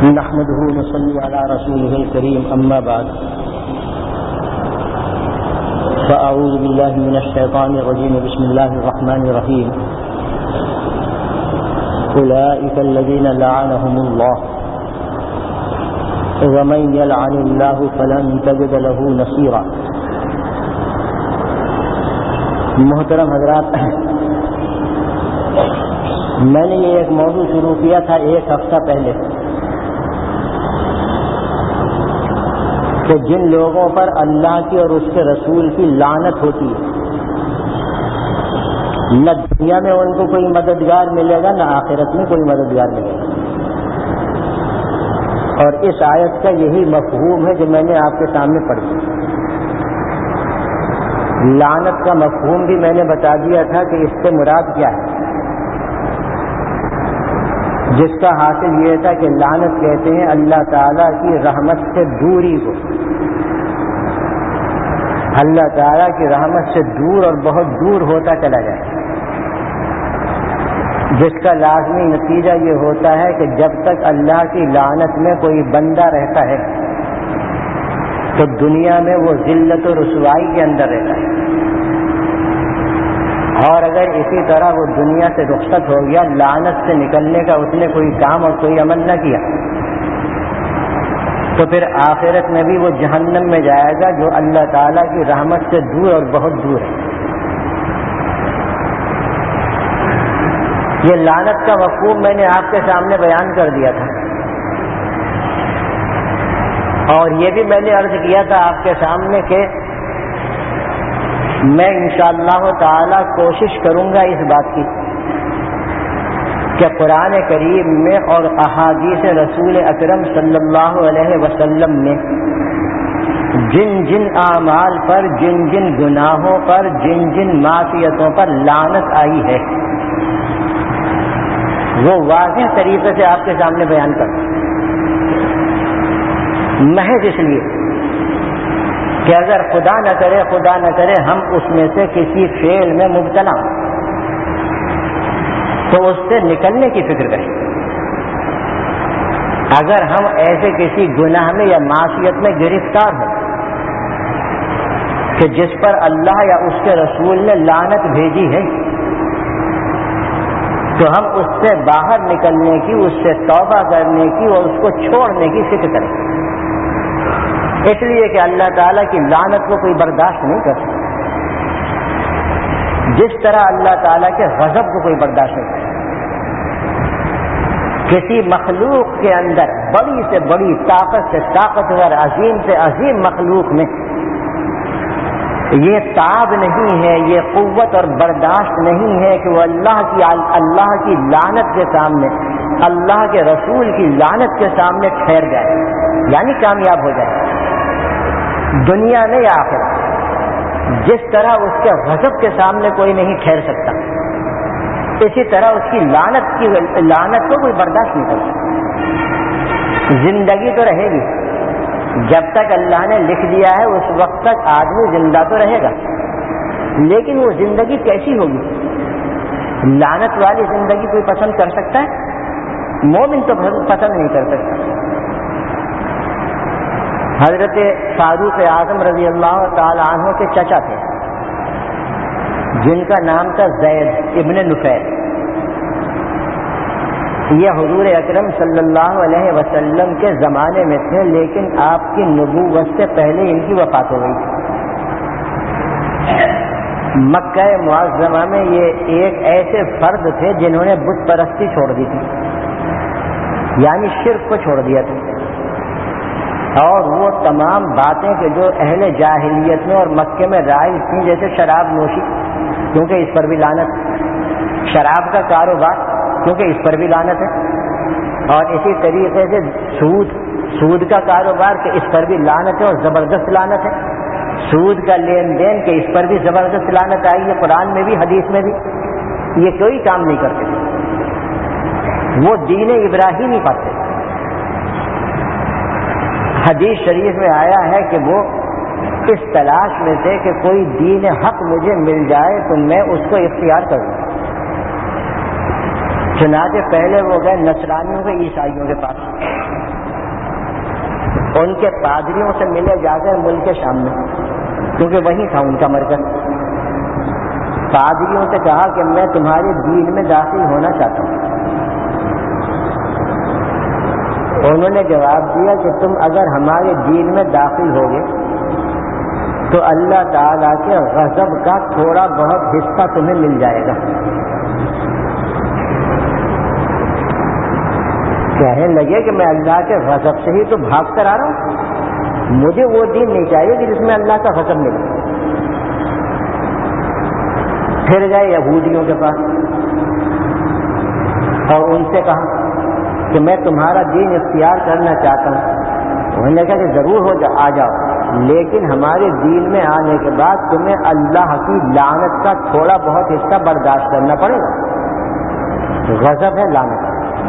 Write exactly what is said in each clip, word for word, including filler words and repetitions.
نحمده ونصلي على رسوله الكريم أما بعد فأعوذ بالله من الشيطان الرجيم بسم الله الرحمن الرحيم أولئك الذين لعنهم الله ومن يلعن الله فلن تجد له نصيرا. محترم حضرات، میں نے یہ ایک موضوع شروع کیا تھا ایک ہفتہ پہلے کہ جن لوگوں پر اللہ کی اور اس کے رسول کی لعنت ہوتی ہے، نہ دنیا میں ان کو کوئی مددگار ملے گا نہ آخرت میں کوئی مددگار ملے گا. اور اس آیت کا یہی مفہوم ہے جو میں نے آپ کے سامنے پڑھی. لعنت کا مفہوم بھی میں نے بتا دیا تھا کہ اس سے مراد کیا ہے، جس کا حاصل یہ تھا کہ لعنت کہتے ہیں اللہ تعالیٰ کی رحمت سے دوری کو. اللہ تعالیٰ کی رحمت سے دور اور بہت دور ہوتا چلا جائے، جس کا لازمی نتیجہ یہ ہوتا ہے کہ جب تک اللہ کی لعنت میں کوئی بندہ رہتا ہے تو دنیا میں وہ ذلت و رسوائی کے اندر رہتا ہے، اور اگر اسی طرح وہ دنیا سے رخصت ہو گیا، لعنت سے نکلنے کا اس نے کوئی کام اور کوئی عمل نہ کیا، تو پھر آخرت میں بھی وہ جہنم میں جائے گا جو اللہ تعالیٰ کی رحمت سے دور اور بہت دور ہے. یہ لعنت کا مفہوم میں نے آپ کے سامنے بیان کر دیا تھا، اور یہ بھی میں نے عرض کیا تھا آپ کے سامنے کہ میں انشاءاللہ تعالی کوشش کروں گا اس بات کی کہ قرآن کریم میں اور احادیث رسول اکرم صلی اللہ علیہ وسلم میں جن جن اعمال پر، جن جن گناہوں پر، جن جن معصیتوں پر لعنت آئی ہے وہ واضح طریقے سے آپ کے سامنے بیان کروں، محض اس لیے کہ اگر خدا نہ کرے خدا نہ کرے ہم اس میں سے کسی فعل میں مبتلا ہوں تو اس سے نکلنے کی فکر کریں. اگر ہم ایسے کسی گناہ میں یا معصیت میں گرفتار ہوں کہ جس پر اللہ یا اس کے رسول نے لعنت بھیجی ہے تو ہم اس سے باہر نکلنے کی، اس سے توبہ کرنے کی اور اس کو چھوڑنے کی فکر کریں، اس لیے کہ اللہ تعالیٰ کی لعنت کو کوئی برداشت نہیں کر سکتا، جس طرح اللہ تعالیٰ کے غضب کو کوئی برداشت نہیں کر سکتا. کسی مخلوق کے اندر بڑی سے بڑی طاقت سے طاقتور، عظیم سے عظیم مخلوق میں یہ تاب نہیں ہے، یہ قوت اور برداشت نہیں ہے کہ وہ اللہ کی اللہ کی لعنت کے سامنے، اللہ کے رسول کی لعنت کے سامنے ٹھہر جائے، یعنی کامیاب ہو جائے دنیا میں یا آخرت. جس طرح اس کے غضب کے سامنے کوئی نہیں ٹھہر سکتا، اسی طرح اس کی لعنت کی لعنت کو کوئی برداشت نہیں کر سکتا. زندگی تو رہے گی، جب تک اللہ نے لکھ دیا ہے اس وقت تک آدمی زندہ تو رہے گا، لیکن وہ زندگی کیسی ہوگی؟ لعنت والی زندگی کوئی پسند کر سکتا ہے؟ مومن تو پسند نہیں کر سکتا. حضرت فاروق اعظم رضی اللہ تعالی عنہ کے چچا تھے جن کا نام تھا زید ابن نفیل. یہ حضور اکرم صلی اللہ علیہ وسلم کے زمانے میں تھے، لیکن آپ کی نبوت سے پہلے ان کی وفات ہو گئی تھی. مکہ معظمہ میں یہ ایک ایسے فرد تھے جنہوں نے بت پرستی چھوڑ دی تھی، یعنی شرک کو چھوڑ دیا تھا، اور وہ تمام باتیں کہ جو اہل جاہلیت میں اور مکے میں رائج تھیں، جیسے شراب نوشی کیونکہ اس پر بھی لعنت، شراب کا کاروبار کیونکہ اس پر بھی لعنت ہے، اور اسی طریقے سے سود سود کا کاروبار کہ اس پر بھی لعنت ہے اور زبردست لعنت ہے، سود کا لین دین کہ اس پر بھی زبردست لعنت آئی ہے، قرآن میں بھی حدیث میں بھی. یہ کوئی کام نہیں کرتے، وہ دین ابراہیمی پاتے. حدیث شریف میں آیا ہے کہ وہ اس تلاش میں تھے کہ کوئی دین حق مجھے مل جائے تو میں اس کو اختیار کروں. چنانچہ پہلے وہ گئے نصرانیوں کے عیسائیوں کے پاس، ان کے پادریوں سے ملے جا کر ملک کے شام میں، کیونکہ وہی تھا ان کا مرکز۔ پادریوں سے کہا کہ میں تمہارے دین میں داخل ہونا چاہتا ہوں۔ انہوں نے جواب دیا کہ تم اگر ہمارے دین میں داخل ہوگے تو اللہ تعالیٰ کے غضب کا تھوڑا بہت حصہ تمہیں مل جائے گا۔ کہنے لگے کہ میں اللہ کے غضب سے ہی تو بھاگ کر آ رہا ہوں، مجھے وہ دین نہیں چاہیے کہ جس میں اللہ کا غضب ملے۔ پھر گئے یہودیوں کے پاس اور ان سے کہا کہ میں تمہارا دین اختیار کرنا چاہتا ہوں۔ انہوں نے کہا کہ ضرور ہو جا آ جاؤ، لیکن ہمارے دین میں آنے کے بعد تمہیں اللہ کی لعنت کا تھوڑا بہت حصہ برداشت کرنا پڑے گا۔ غضب ہے لعنت۔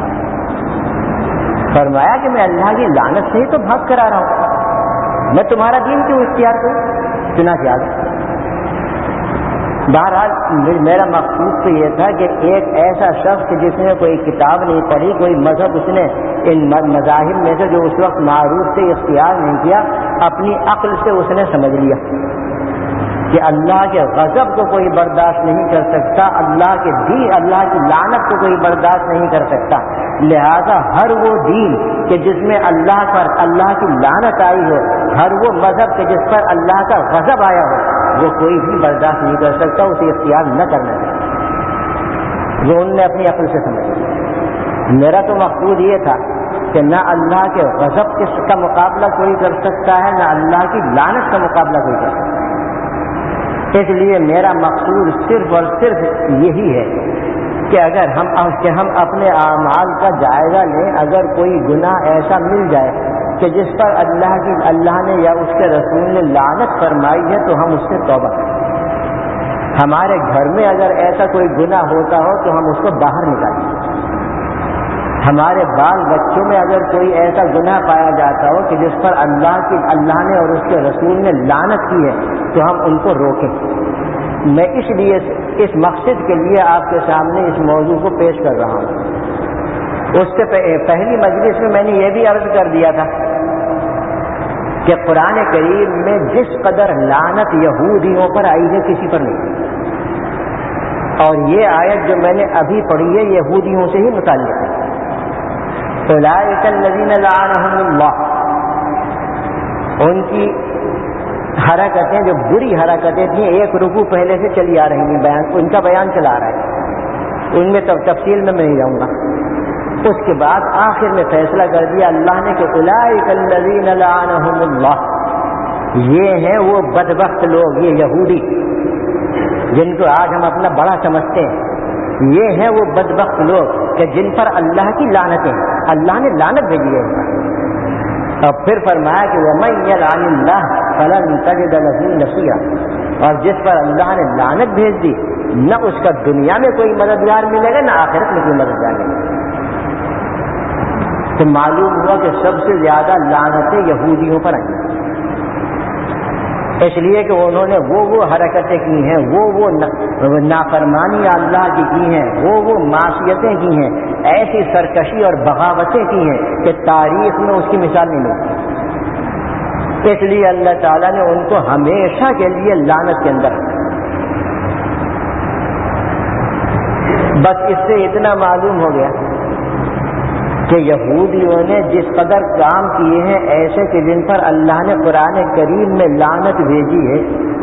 فرمایا کہ میں اللہ کی لعنت سے ہی تو بھاگ کر آ رہا ہوں، میں تمہارا دین کیوں اختیار کروں؟ چنانچہ آ گیا۔ بہرحال میرا مقصود تو یہ تھا کہ ایک ایسا شخص جس نے کوئی کتاب نہیں پڑھی، کوئی مذہب اس نے ان مذاہب میں سے جو اس وقت معروف تھے اختیار نہیں کیا، اپنی عقل سے اس نے سمجھ لیا کہ اللہ کے غضب کو کوئی برداشت نہیں کر سکتا، اللہ کے دین، اللہ کی لعنت کو کوئی برداشت نہیں کر سکتا، لہذا ہر وہ دین کہ جس میں اللہ پر اللہ کی لعنت آئی ہو، ہر وہ مذہب کہ جس پر اللہ کا غضب آیا ہو، وہ کوئی بھی برداشت نہیں کر سکتا، اسے اختیار نہ کرنا چاہیے۔ وہ انہوں نے اپنی عقل سے سمجھا۔ میرا تو مقصود یہ تھا کہ نہ اللہ کے غضب کا مقابلہ کوئی کر سکتا ہے، نہ اللہ کی لعنت کا مقابلہ کوئی کر سکتا ہے۔ اس لیے میرا مقصود صرف اور صرف یہی ہے کہ اگر ہم کہ ہم اپنے اعمال کا جائزہ لیں، اگر کوئی گناہ ایسا مل جائے کہ جس پر اللہ کی اللہ نے یا اس کے رسول نے لعنت فرمائی ہے تو ہم اس سے توبہ کریں۔ ہمارے گھر میں اگر ایسا کوئی گناہ ہوتا ہو تو ہم اس کو باہر نکالیں۔ ہمارے بال بچوں میں اگر کوئی ایسا گناہ پایا جاتا ہو کہ جس پر اللہ کی اللہ نے اور اس کے رسول نے لعنت کی ہے تو ہم ان کو روکیں۔ میں اس لیے اس مقصد کے لیے آپ کے سامنے اس موضوع کو پیش کر رہا ہوں۔ اس سے پہلی مجلس میں میں نے یہ بھی عرض کر دیا تھا کہ قرآن کریم میں جس قدر لعنت یہودیوں پر آئی ہے کسی پر نہیں، اور یہ آیت جو میں نے ابھی پڑھی ہے یہودیوں سے ہی متعلق ہے۔ اولئک الذین لعنہم اللہ، ان کی حرکتیں جو بری حرکتیں تھیں ایک رکوع پہلے سے چلی آ رہی ہیں، بیان ان کا بیان چلا آ رہا ہے، ان میں تفصیل میں میں نہیں جاؤں گا۔ اس کے بعد آخر میں فیصلہ کر دیا اللہ نے کہ اولئک الذین لعنہم اللہ، یہ ہیں وہ بدبخت لوگ، یہ یہودی جن کو آج ہم اپنا بڑا سمجھتے ہیں، یہ ہیں وہ بدبخت لوگ کہ جن پر اللہ کی لعنتیں ہیں، اللہ نے لعنت بھیجی ہے ان پر۔ اور پھر فرمایا کہ وَمَن يَلْعَنِ اللَّهَ فَلَن تَجِدَ لَهُ نَصِيرًا، اور جس پر اللہ نے لعنت بھیج دی نہ اس کا دنیا میں کوئی مددگار ملے گا نہ آخرت میں کوئی مددگار ملے گا۔ تو معلوم ہوا کہ سب سے زیادہ لعنتیں یہودیوں پر آئیں، اس لیے کہ انہوں نے وہ وہ حرکتیں کی ہیں، وہ وہ نافرمانی اللہ کی کی ہیں، وہ وہ معصیتیں کی ہیں، ایسی سرکشی اور بغاوتیں کی ہیں کہ تاریخ میں اس کی مثال نہیں ملتی۔ اس لیے اللہ تعالیٰ نے ان کو ہمیشہ کے لیے لعنت کے اندر رکھا۔ بس اس سے اتنا معلوم ہو گیا کہ یہودیوں نے جس قدر کام کیے ہیں ایسے کہ جن پر اللہ نے قرآن کریم میں لعنت بھیجی ہے،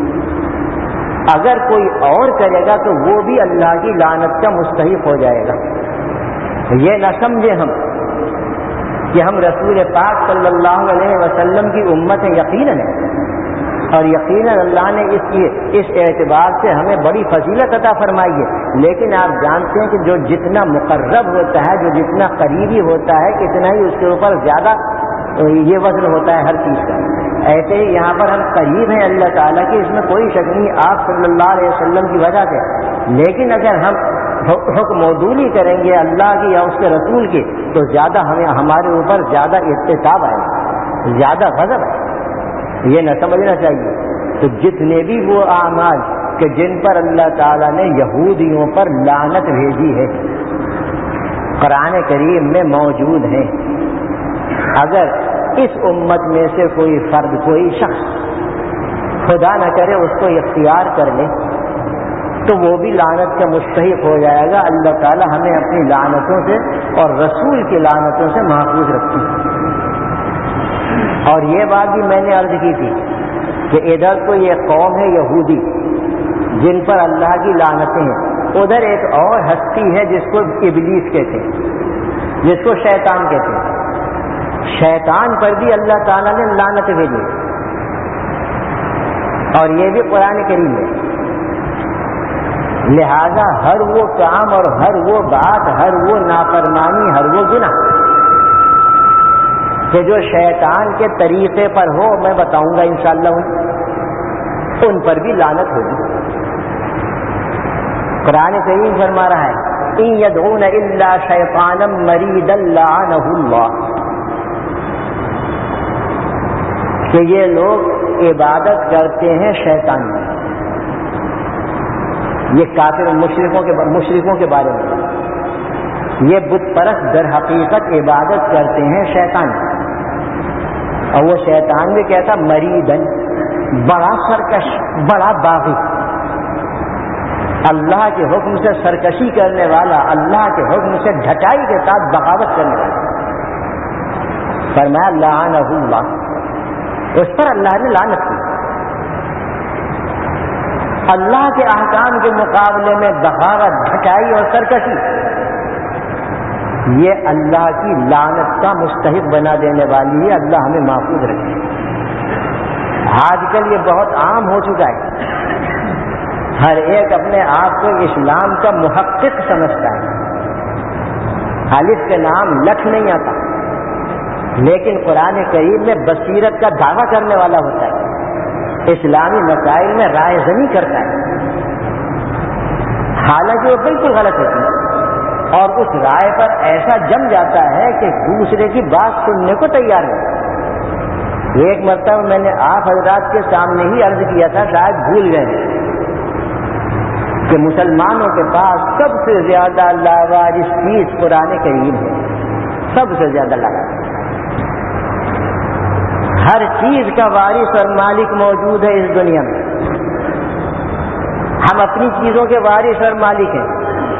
اگر کوئی اور کرے گا تو وہ بھی اللہ کی لعنت کا مستحق ہو جائے گا۔ یہ نہ سمجھے ہم کہ ہم رسول پاک صلی اللہ علیہ وسلم کی امت ہیں، یقیناً ہے، اور یقیناً اللہ نے اس کی اس اعتبار سے ہمیں بڑی فضیلت عطا فرمائی ہے، لیکن آپ جانتے ہیں کہ جو جتنا مقرب ہوتا ہے، جو جتنا قریبی ہوتا ہے، اتنا ہی اس کے اوپر زیادہ یہ وزن ہوتا ہے ہر چیز کا۔ ایسے ہی یہاں پر ہم قریب ہیں اللہ تعالیٰ کی، اس میں کوئی شک نہیں آپ صلی اللہ علیہ وسلم کی وجہ سے، لیکن اگر ہم حکم عدولی کریں گے اللہ کی یا اس کے رسول کی تو زیادہ ہمیں ہمارے اوپر زیادہ احتساب آئے، زیادہ غضب ہے، یہ نہ سمجھنا چاہیے۔ تو جتنے بھی وہ اعمال کہ جن پر اللہ تعالیٰ نے یہودیوں پر لعنت بھیجی ہے، قرآن کریم میں موجود ہیں. اگر اس امت میں سے کوئی فرد، کوئی شخص خدا نہ کرے اس کو اختیار کر لے تو وہ بھی لعنت کا مستحق ہو جائے گا. اللہ تعالی ہمیں اپنی لعنتوں سے اور رسول کی لعنتوں سے محفوظ رکھیں. اور یہ بات بھی میں نے عرض کی تھی کہ ادھر تو یہ قوم ہے یہودی جن پر اللہ کی لعنتیں ہیں، ادھر ایک اور ہستی ہے جس کو ابلیس کہتے ہیں، جس کو شیطان کہتے ہیں. شیطان پر بھی اللہ تعالیٰ نے لعنت بھیجی اور یہ بھی قرآن کریم ہے. لہذا ہر وہ کام اور ہر وہ بات، ہر وہ نافرمانی، ہر وہ گناہ کہ جو شیطان کے طریقے پر ہو، میں بتاؤں گا انشاءاللہ ان, ان پر بھی لعنت ہوگی. قرآن کریم فرما رہا ہے ان يدعون الا شیطانا مریدا لعنہ اللہ، کہ یہ لوگ عبادت کرتے ہیں شیطان کی. یہ کافر مشرکوں کے مشرکوں کے بارے میں، یہ بت پرست در حقیقت عبادت کرتے ہیں شیطان کی. اور وہ شیطان بھی کہتا مریدن، بڑا سرکش، بڑا باغی، اللہ کے حکم سے سرکشی کرنے والا، اللہ کے حکم سے ڈھٹائی کے ساتھ بغاوت کرنے والا. فرمایا لعنہ اللہ، اس پر اللہ نے لعنت کی. اللہ کے احکام کے مقابلے میں بغاوت، ڈھٹائی اور سرکشی، یہ اللہ کی لعنت کا مستحق بنا دینے والی ہے. اللہ ہمیں محفوظ رکھے. آج کل یہ بہت عام ہو چکا ہے، ہر ایک اپنے آپ کو اسلام کا محقق سمجھتا ہے. الف کے نام لکھ نہیں آتا، لیکن قرآن کریم میں بصیرت کا دعویٰ کرنے والا ہوتا ہے، اسلامی مسائل میں رائے زنی کرتا ہے، حالانکہ وہ بالکل غلط ہوتی ہے، اور اس رائے پر ایسا جم جاتا ہے کہ دوسرے کی بات سننے کو تیار نہیں. ایک مرتبہ میں نے آپ حضرات کے سامنے ہی عرض کیا تھا، شاید بھول گئے، کہ مسلمانوں کے پاس سب سے زیادہ لاوارث چیز قرآن کریم ہے. سب سے زیادہ لاوارث، ہر چیز کا وارث اور مالک موجود ہے اس دنیا میں. ہم اپنی چیزوں کے وارث اور مالک ہیں.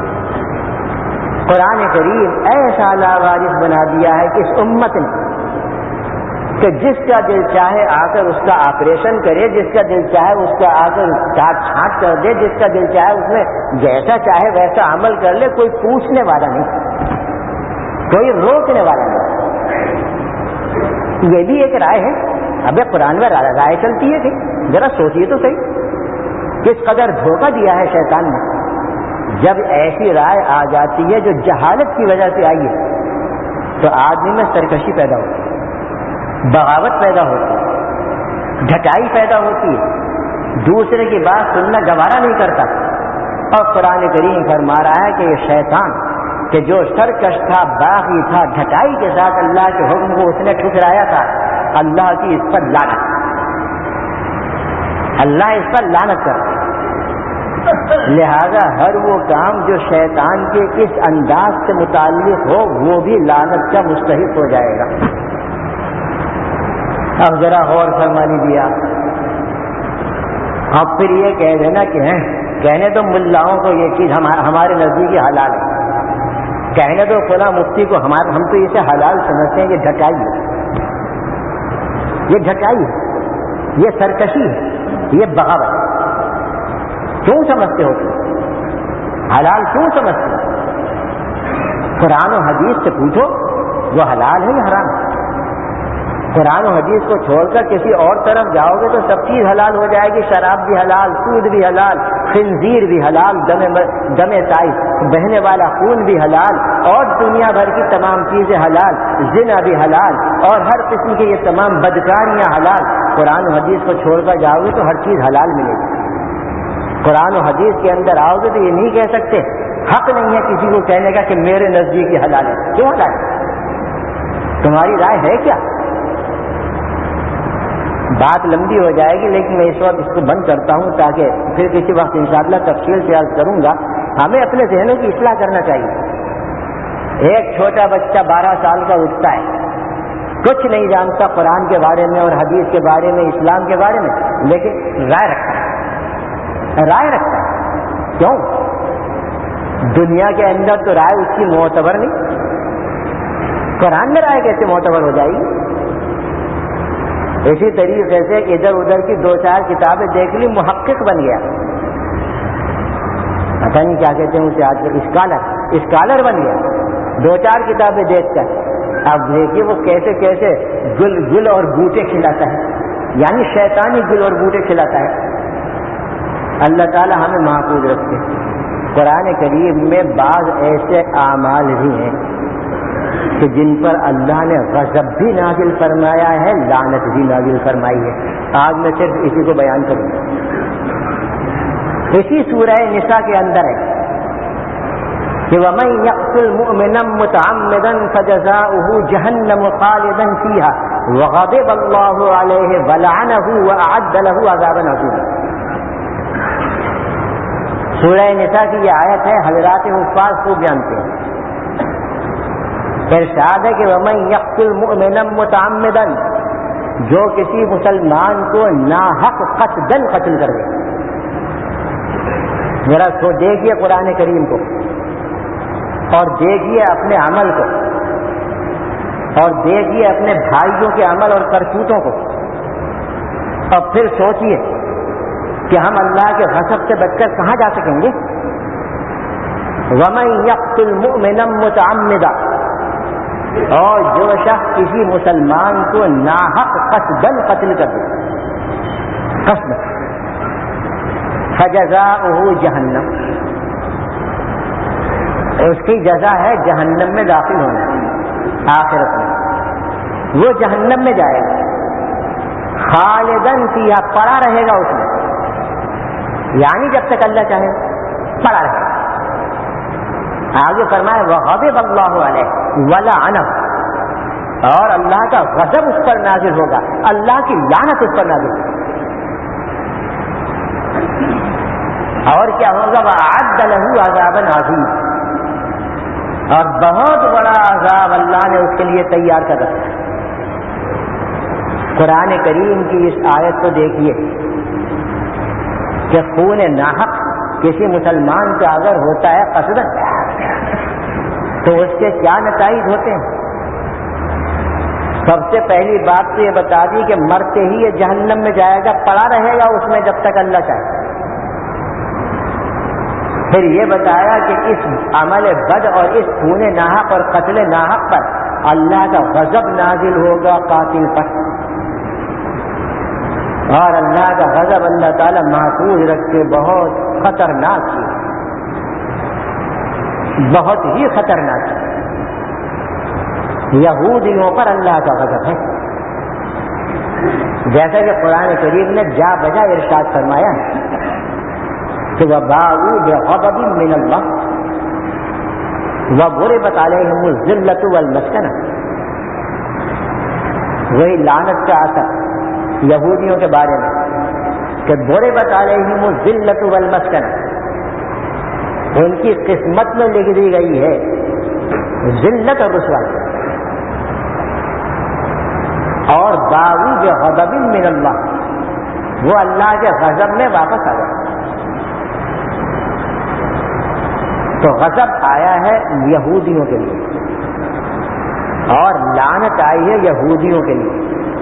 قرآن کریم ایسا لاوارث بنا دیا ہے کہ اس امت نے کہ جس کا دل چاہے آ کر اس کا آپریشن کرے، جس کا دل چاہے اس کا آ کر کاٹ چھانٹ کر دے، جس کا دل چاہے اس میں جیسا چاہے ویسا عمل کر لے. کوئی پوچھنے والا نہیں، کوئی روکنے والا نہیں. یہ بھی ایک رائے ہے. ابے قرآن میں رائے چلتی ہے کہ ذرا سوچیے تو صحیح، کس قدر دھوکہ دیا ہے شیطان نے. جب ایسی رائے آ جاتی ہے جو جہالت کی وجہ سے آئی ہے تو آدمی میں سرکشی پیدا ہوتی ہے، بغاوت پیدا ہوتی ہے، ڈھٹائی پیدا ہوتی ہے، دوسرے کی بات سننا گوارا نہیں کرتا. اور قرآن کریم فرما رہا ہے کہ یہ شیطان کہ جو سرکش تھا، باغی تھا، ڈھٹائی کے ساتھ اللہ کے حکم کو اس نے ٹھکرایا تھا، اللہ کی اس پر لعنت، اللہ اس پر لعنت کرتا. لہذا ہر وہ کام جو شیطان کے اس انداز سے متعلق ہو وہ بھی لعنت کا مستحق ہو جائے گا. اب ذرا غور فرما لیجیے. اب پھر یہ کہہ دینا کہ کہنے تو ملاؤں کو یہ چیز ہمارے نزدیک حلال ہے، کہنے تو فلاں مفتی کو ہمارے ہم تو اسے حلال سمجھتے ہیں. یہ ڈھٹائی ہے، یہ ڈھٹائی ہے، یہ سرکشی ہے، یہ بغاوت. کیوں سمجھتے ہو؟ حلال کیوں سمجھتے ہو؟ قرآن و حدیث سے پوچھو وہ حلال ہے یا حرام ہے. قرآن و حدیث کو چھوڑ کر کسی اور طرف جاؤ گے تو سب چیز حلال ہو جائے گی. شراب بھی حلال، سود بھی حلال، خنزیر بھی حلال، دم سائز بہنے والا خون بھی حلال، اور دنیا بھر کی تمام چیزیں حلال، زنا بھی حلال، اور ہر قسم کی یہ تمام بدکاریاں حلال. قرآن و حدیث کو چھوڑ کر جاؤ گے تو ہر چیز حلال ملے گی. قرآن و حدیث کے اندر آؤ گے تو یہ نہیں کہہ سکتے، حق نہیں ہے کسی کو کہنے کا کہ میرے نزدیک یہ حلال ہے. کیوں حلال ہے؟ تمہاری رائے ہے کیا؟ بات لمبی ہو جائے گی، لیکن میں اس وقت اس کو بند کرتا ہوں تاکہ پھر کسی وقت انشاءاللہ تفصیل سے عرض کروں گا. ہمیں اپنے ذہنوں کی اصلاح کرنا چاہیے. ایک چھوٹا بچہ بارہ سال کا اٹھتا ہے، کچھ نہیں جانتا قرآن کے بارے میں اور حدیث کے بارے میں، اسلام کے بارے میں، لیکن رائے رکھتا ہے رائے رکھتا ہے کیوں؟ دنیا کے اندر تو رائے اس کی معتبر نہیں، قرآن میں رائے کیسے معتبر ہو جائے گی؟ اسی طریقے سے ادھر ادھر کی دو چار کتابیں دیکھ لی، محقق بن گیا، پتہ نہیں کیا کہتے ہیں اسے آج کل، اسکالر اسکالر بن گیا دو چار کتابیں دیکھ کر۔ اب دیکھیے وہ کیسے کیسے گل گل اور بوٹے کھلاتا ہے، یعنی شیطانی گل اور بوٹے کھلاتا ہے۔ اللہ تعالی ہمیں محفوظ رکھے۔ قرآن کریم میں بعض ایسے اعمال بھی ہیں کہ جن پر اللہ نے غضب بھی نازل فرمایا ہے، لعنت بھی نازل فرمائی ہے۔ آج میں صرف اسی کو بیان کروں گا۔ اسی سورہ نساء کے اندر ہے کہ وَمَن يَقْتُلْ مُؤْمِنًا مُتَعَمِّدًا فَجَزَاؤُهُ جَهَنَّمُ خَالِدًا فِيهَا وَغَضِبَ اللَّهُ عَلَيْهِ وَلَعَنَهُ وَأَعَدَّ لَهُ عَذَابًا عَظِيمًا۔ سورہ نساء کی یہ آیت ہے، حضرات حفاظ خوب جانتے ہیں۔ ارشاد ہے کہ وَمَن يَقْتُلْ مُؤْمِنًا مُتَعَمِّدًا، جو کسی مسلمان کو ناحق قصداً قتل کر دے۔ ذرا سو دیکھیے قرآن کریم کو، اور دیکھیے اپنے عمل کو، اور دیکھیے اپنے بھائیوں کے عمل اور کرتوتوں کو، اور پھر سوچیے کہ ہم اللہ کے غضب سے بچ کر کہاں جا سکیں گے۔ وَمَن يَقْتُلْ مُؤْمِنًا مُتَعَمِّدًا، اور جو شخص کسی مسلمان کو ناحق قصداً قتل کر دے، قصد، فَجَزَاؤُهُ جَہَنَّمُ، اس کی جزا ہے جہنم میں داخل ہونا، آخرت میں وہ جہنم میں جائے گا، خالداً فیہا، پڑا رہے گا اس میں، یعنی جب تک اللہ چاہے پڑا رہے گا۔ آگے فرمائے وَغَضِبَ اللَّهُ عَلَيْهِ وَلَعَنَهُ، اور اللہ کا غضب اس پر نازل ہوگا، اللہ کی لعنت اس پر نازل ہوگی۔ اور کیا ہوگا؟ وَأَعَدَّ لَهُ عَذَابًا عَظِيمًا، اور بہت بڑا عذاب اللہ نے اس کے لیے تیار کر رکھا ہے۔ قرآن کریم کی اس آیت کو دیکھیے کہ خون ناحق کسی مسلمان کا اگر ہوتا ہے قصداً تو اس کے کیا نتائج ہوتے ہیں۔ سب سے پہلی بات تو یہ بتا دی کہ مرتے ہی یہ جہنم میں جائے گا، پڑا رہے گا اس میں جب تک اللہ چاہے۔ پھر یہ بتایا کہ اس عمل بد اور اس خون ناحق اور قتل ناحق پر اللہ کا غضب نازل ہوگا قاتل پر، اور اللہ کا غضب اللہ تعالی محفوظ رکھے، بہت خطرناک ہے، بہت ہی خطرناک ہے۔ یہودیوں پر اللہ کا غضب ہے، جیسا کہ قرآن کریم نے جا بجا ارشاد فرمایا ہے کہ وَبَاءُوا بِغَضَبٍ مِّنَ اللَّهِ وَضُرِبَتْ عَلَيْهِمُ الذِّلَّةُ وَالْمَسْكَنَةُ۔ وہی لعنت کا اثر یہودیوں کے بارے میں کہ ضُرِبَتْ عَلَيْهِمُ الذِّلَّةُ وَالْمَسْكَنَةُ، ان کی قسمت میں لکھ دی گئی ہے ذلت اور رسوائی۔ اور باءوا بِغَضَبٍ مِّنَ اللَّهِ، وہ اللہ کے غضب میں واپس آ گئے۔ تو غضب آیا ہے یہودیوں کے لیے، اور لعنت آئی ہے یہودیوں کے لیے۔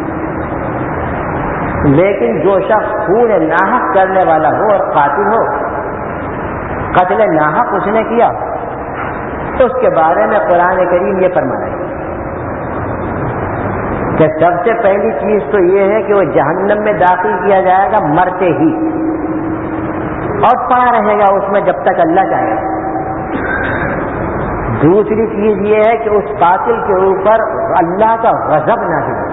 لیکن جو شخص خون ناحق کرنے والا ہو اور قاتل ہو، قتل ناحق اس نے کیا، تو اس کے بارے میں قرآن کریم یہ فرمایا ہے کہ سب سے پہلی چیز تو یہ ہے کہ وہ جہنم میں داخل کیا جائے گا مرتے ہی، اور پڑا رہے گا اس میں جب تک اللہ چاہے۔ دوسری چیز یہ ہے کہ اس قاتل کے اوپر اللہ کا غضب نازل ہو،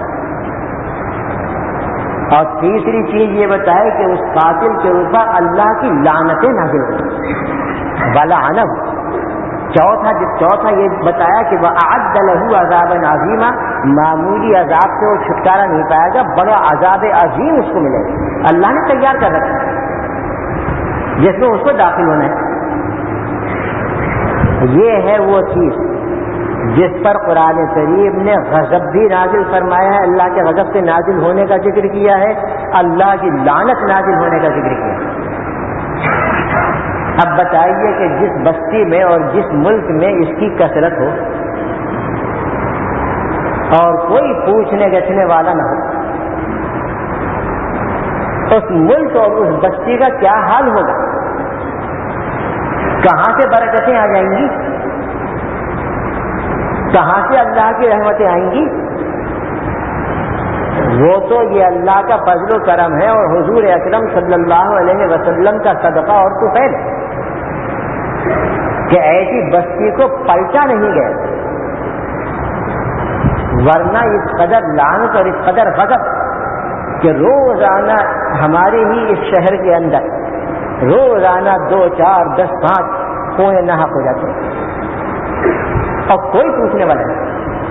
اور تیسری چیز یہ بتائے کہ اس قاتل کے اوپر اللہ کی لعنتیں نازل ہو، وَلَعَنَهُ۔ چوتھا چوتھا یہ بتایا کہ وَأَعَدَّ لَهُ عَذَابًا عَظِيمًا، معمولی عذاب سے وہ چھٹکارا نہیں پائے گا، بڑا عذاب عظیم اس کو ملے گا، اللہ نے تیار کر رکھا ہے جس میں اس کو داخل ہونا ہے۔ یہ ہے وہ چیز جس پر قرآن کریم نے غضب بھی نازل فرمایا ہے، اللہ کے غضب سے نازل ہونے کا ذکر کیا ہے، اللہ کی لعنت نازل ہونے کا ذکر کیا ہے۔ اب بتائیے کہ جس بستی میں اور جس ملک میں اس کی کثرت ہو اور کوئی پوچھنے گچھنے والا نہ ہو، اس ملک اور اس بستی کا کیا حال ہوگا؟ کہاں سے برکتیں آ جائیں گی؟ کہاں سے اللہ کی رحمتیں آئیں گی؟ وہ تو یہ اللہ کا فضل و کرم ہے اور حضور اکرم صلی اللہ علیہ وسلم کا صدقہ اور طفیل کہ ایسی بستی کو پلٹا نہیں گیا، ورنہ اس قدر لعنت اور اس قدر غضب کہ روزانہ ہمارے ہی اس شہر کے اندر روزانہ دو چار دس پانچ کوئیں ناحق ہو جاتے ہیں اور کوئی پوچھنے والا نہیں۔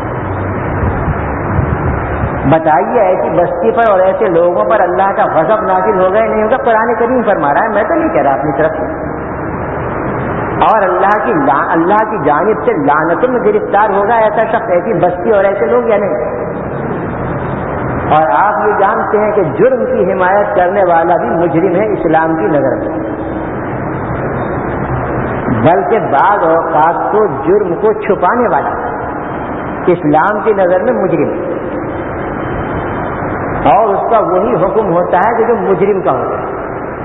بتائیے ایسی بستی پر اور ایسے لوگوں پر اللہ کا غضب نازل ہوگا یا نہیں ہوگا؟ قرآن کریم فرما رہا ہے، میں تو نہیں کہہ رہا اپنی طرف سے۔ اور اللہ کی اللہ کی جانب سے لعنتوں میں گرفتار ہوگا ایسا شخص، ایسی بستی اور ایسے لوگ یا نہیں؟ اور آپ یہ جانتے ہیں کہ جرم کی حمایت کرنے والا بھی مجرم ہے اسلام کی نظر میں، بلکہ بعض اوقات تو جرم کو چھپانے والا اسلام کی نظر میں مجرم ہے، اور اس کا وہی حکم ہوتا ہے کہ جو مجرم کا ہوتا ہے۔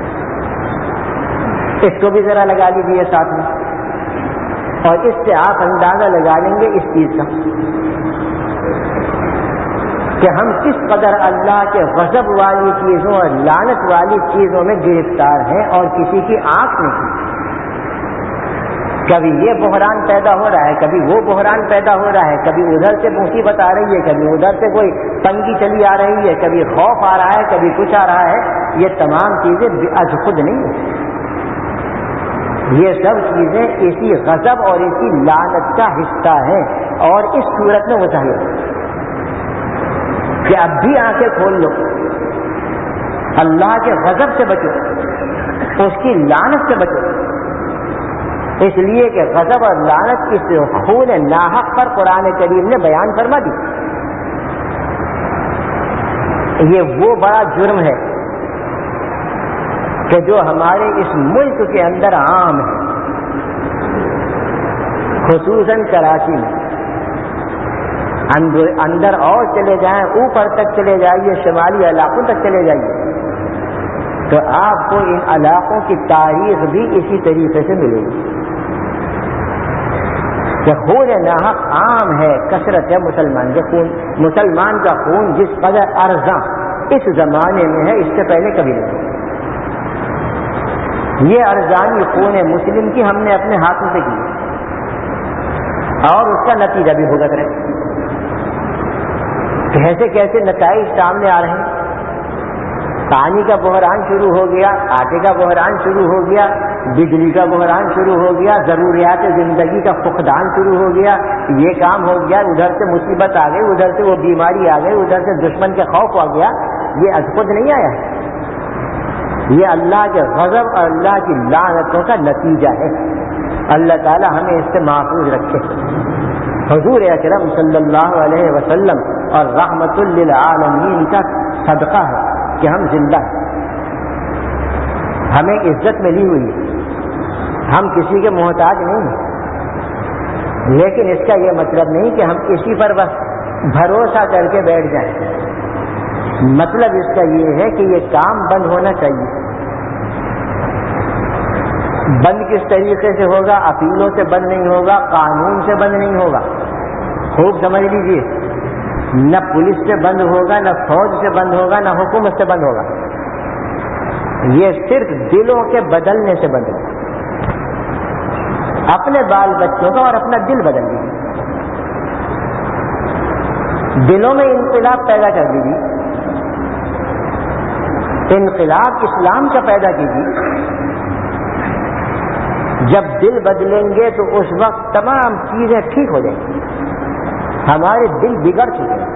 اس کو بھی ذرا لگا لیجیے ساتھ میں، اور اس سے آپ اندازہ لگا لیں گے اس چیز کا کہ ہم کس قدر اللہ کے غضب والی چیزوں اور لعنت والی چیزوں میں گرفتار ہیں اور کسی کی آنکھ نہیں۔ کبھی یہ بحران پیدا ہو رہا ہے، کبھی وہ بحران پیدا ہو رہا ہے، کبھی ادھر سے مصیبت آ رہی ہے، کبھی ادھر سے کوئی تنگی چلی آ رہی ہے، کبھی خوف آ رہا ہے، کبھی کچھ آ رہا ہے۔ یہ تمام چیزیں از خود نہیں ہیں، یہ سب چیزیں اسی غضب اور اسی لعنت کا حصہ ہیں، اور اس صورت میں وہ ظاہر کہ اب بھی آنکھیں کھول لو، اللہ کے غضب سے بچو، اس کی لعنت سے بچو، اس لیے کہ غضب اور لعنت اس خون ناحق پر قرآن کریم نے بیان فرما دی۔ یہ وہ بڑا جرم ہے کہ جو ہمارے اس ملک کے اندر عام ہے، خصوصاً کراچی میں۔ اندر اور چلے جائیں، اوپر تک چلے جائیے، شمالی علاقوں تک چلے جائیے، تو آپ کو ان علاقوں کی تاریخ بھی اسی طریقے سے ملے گی کہ خون ناحق عام ہے، کثرت ہے مسلمان کے خون۔ مسلمان کا خون جس قدر ارزاں اس زمانے میں ہے، اس سے پہلے کبھی نہیں۔ یہ ارزانی خون مسلم کی ہم نے اپنے ہاتھوں سے کی، اور اس کا نتیجہ بھی بھگت رہے۔ کیسے کیسے نتائج سامنے آ رہے ہیں، پانی کا بحران شروع ہو گیا، آٹے کا بحران شروع ہو گیا، بجلی کا بحران شروع ہو گیا، ضروریات زندگی کا فقدان شروع ہو گیا، یہ کام ہو گیا، ادھر سے مصیبت آ گئی، ادھر سے وہ بیماری آ گئی، ادھر سے دشمن کے خوف آ گیا۔ یہ از خود نہیں آیا ہے، یہ اللہ کے غضب اور اللہ کی لعنتوں کا نتیجہ ہے۔ اللہ تعالی ہمیں اس سے محفوظ رکھے۔ حضور اکرم صلی اللہ علیہ وسلم اور رحمت للعالمین کا صدقہ ہے کہ ہم زندہ ہیں، ہمیں عزت ملی ہوئی ہے، ہم کسی کے محتاج نہیں ہیں، لیکن اس کا یہ مطلب نہیں کہ ہم کسی پر بس بھروسہ کر کے بیٹھ جائیں۔ مطلب اس کا یہ ہے کہ یہ کام بند ہونا چاہیے۔ بند کس طریقے سے ہوگا؟ اپیلوں سے بند نہیں ہوگا، قانون سے بند نہیں ہوگا، خوب سمجھ لیجیے۔ نہ پولیس سے بند ہوگا، نہ فوج سے بند ہوگا، نہ حکومت سے بند ہوگا، یہ صرف دلوں کے بدلنے سے بند ہوگا۔ اپنے بال بچوں کا اور اپنا دل بدل لیجیے، دلوں میں انقلاب پیدا کر دیجیے، انقلاب اسلام کا پیدا کیجیے۔ جب دل بدلیں گے تو اس وقت تمام چیزیں ٹھیک ہو جائیں گی۔ ہمارے دل بگڑ چکے ہیں،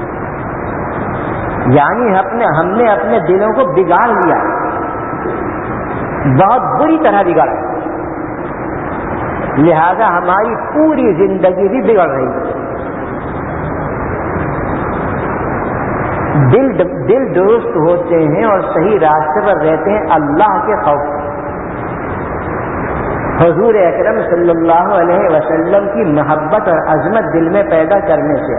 یعنی اپنے ہم نے اپنے دلوں کو بگاڑ لیا، بہت بری طرح بگاڑا۔ لہذا ہماری پوری زندگی بھی بگڑ رہی ہے. دل دل درست ہوتے ہیں اور صحیح راستے پر رہتے ہیں اللہ کے خوف سے. حضور اکرم صلی اللہ علیہ وسلم کی محبت اور عظمت دل میں پیدا کرنے سے،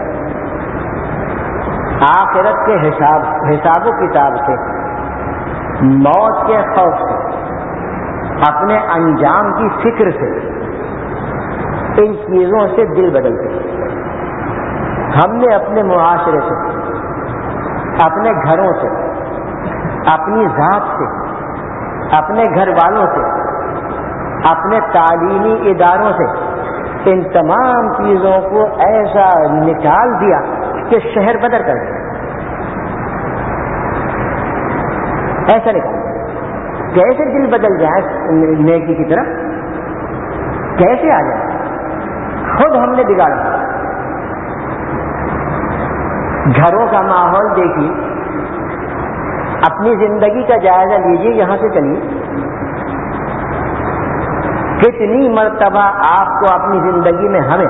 آخرت کے حساب حساب و کتاب سے، موت کے خوف سے، اپنے انجام کی فکر سے، ان چیزوں سے دل بدلتے. ہم نے اپنے معاشرے سے، اپنے گھروں سے، اپنی ذات سے، اپنے گھر والوں سے، اپنے تعلیمی اداروں سے ان تمام چیزوں کو ایسا نکال دیا کہ شہر بدر کر دیا. ایسا نکال کیسے دل بدل جائے نیکی کی طرف؟ کیسے آ جائے؟ خود ہم نے بگاڑا. گھروں کا ماحول دیکھیے، اپنی زندگی کا جائزہ لیجیے، یہاں سے چلیے. کتنی مرتبہ آپ کو اپنی زندگی میں ہمیں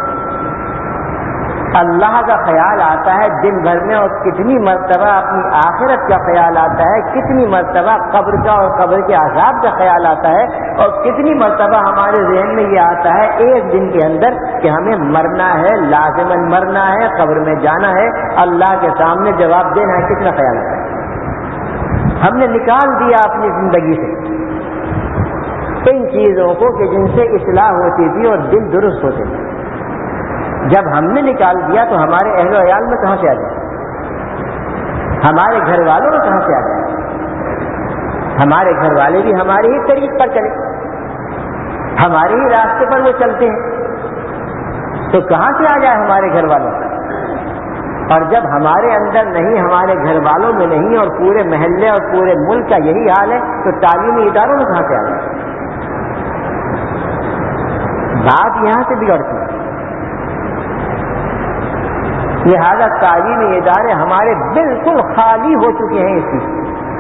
اللہ کا خیال آتا ہے دن بھر میں، اور کتنی مرتبہ اپنی آخرت کا خیال آتا ہے، کتنی مرتبہ قبر کا اور قبر کے عذاب کا خیال آتا ہے، اور کتنی مرتبہ ہمارے ذہن میں یہ آتا ہے ایک دن کے اندر کہ ہمیں مرنا ہے، لازماً مرنا ہے، قبر میں جانا ہے، اللہ کے سامنے جواب دینا ہے. کتنا خیال آتا ہے؟ ہم نے نکال دیا اپنی زندگی سے ان چیزوں کو کہ جن سے اصلاح ہوتی تھی اور دل درست ہوتے تھے. جب ہم نے نکال دیا تو ہمارے اہل و عیال میں کہاں سے آ جائے؟ ہمارے گھر والوں میں کہاں سے آ جائے؟ ہمارے گھر والے بھی ہمارے ہی طریق پر چلے، ہمارے ہی راستے پر وہ چلتے ہیں، تو کہاں سے آ جائے ہمارے گھر والوں؟ اور جب ہمارے اندر نہیں، ہمارے گھر والوں میں نہیں، اور پورے محلے اور پورے ملک کا یہی حال ہے، تو تعلیمی اداروں میں کہاں سے آ جائے؟ بات یہاں سے بگڑتی ہے. لہذا تعلیمی ادارے ہمارے بالکل خالی ہو چکے ہیں اس چیز،